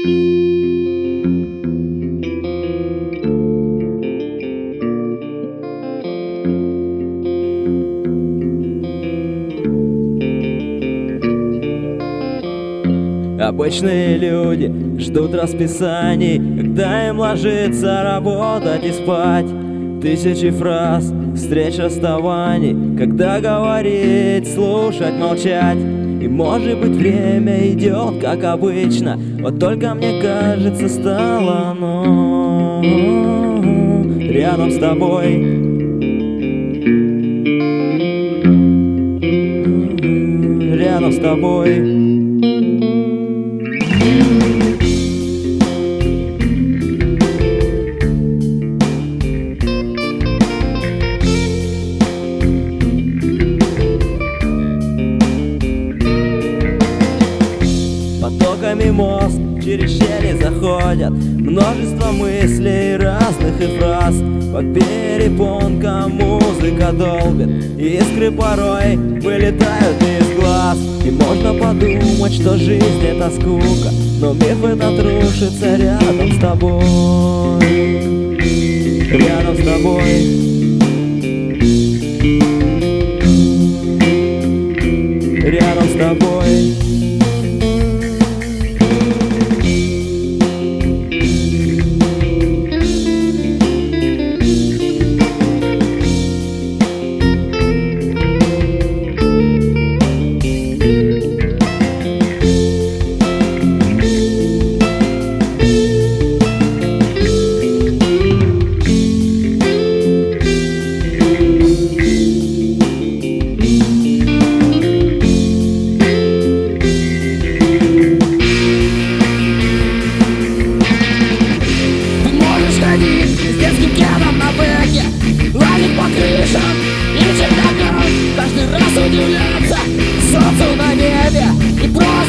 Обычные люди ждут расписаний, когда им ложиться, работать и спать. Тысячи фраз, встреч, расставаний, когда говорить, слушать, молчать. И может быть время идет, как обычно, вот только мне кажется, стало оно рядом с тобой. Рядом с тобой. Потоками мост через щели заходят множество мыслей, разных и фраз. По перепонкам музыка долбит, искры порой вылетают из глаз. И можно подумать, что жизнь это скука, но миф этот рушится рядом с тобой. Рядом с тобой. Рядом с тобой. Каждый раз удивляться солнцу на небе и просто